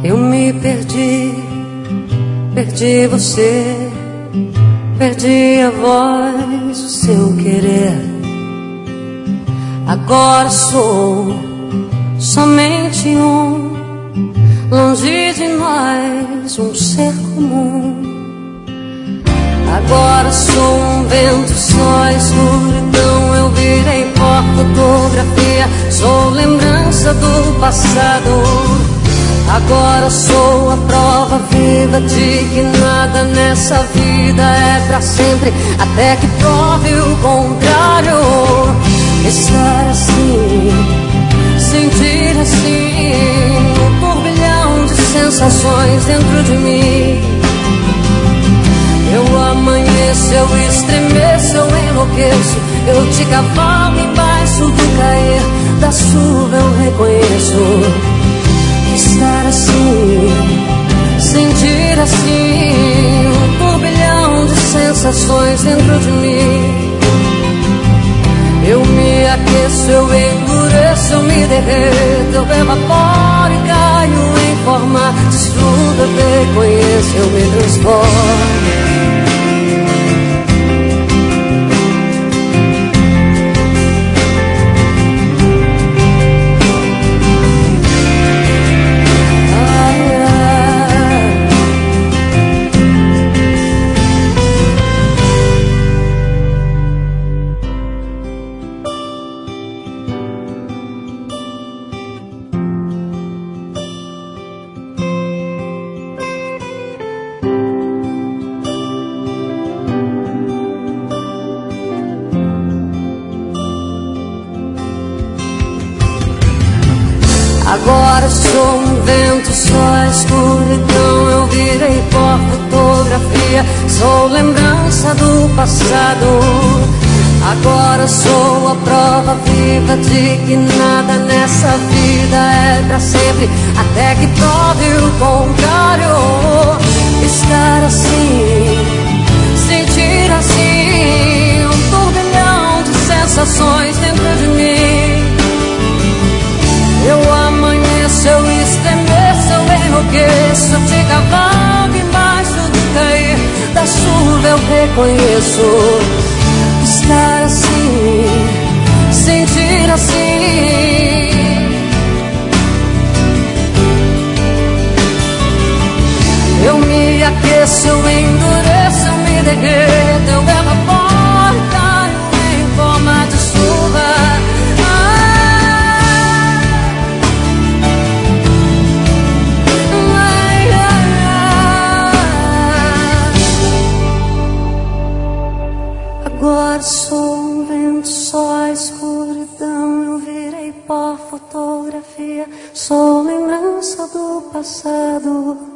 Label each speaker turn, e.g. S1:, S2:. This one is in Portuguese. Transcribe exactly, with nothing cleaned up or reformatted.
S1: Eu me perdi, perdi você, perdi a voz, o seu querer. Agora sou somente um, longe de nós, um ser comum. Agora sou um vento, só escuridão. Eu virei pó, fotografia, sou lembrança do passado. Agora sou a prova viva de que nada nessa vida é pra sempre, até que prove o contrário. Estar assim, sentir assim, um turbilhão de sensações dentro de mim. Eu amanheço, eu estremeço, eu enlouqueço, eu te cavalo embaixo do cair da chuva. Eu reconheço estar assim, sentir assim, um turbilhão de sensações dentro de mim. Eu me aqueço, eu endureço, eu me derreto, eu evaporo e caio em forma de chuva. Eu reconheço, eu me transformo. Agora sou um vento, só escuridão. Eu virei pó, fotografia, sou lembrança do passado. Agora sou a prova viva de que nada nessa vida é pra sempre, até que prove o contrário. Estar assim, sentir assim, um turbilhão de sensações dentro de mim. Eu amanheço, eu estremeço, eu enlouqueço, eu te cavalgo embaixo do cair da chuva. Eu reconheço estar assim, sentir assim. Eu me aqueço, eu endureço, eu me derreto, eu evaporo e caio em forma de chuva. Agora sou um vento, só escuridão. Eu virei pó, fotografia, sou lembrança do passado.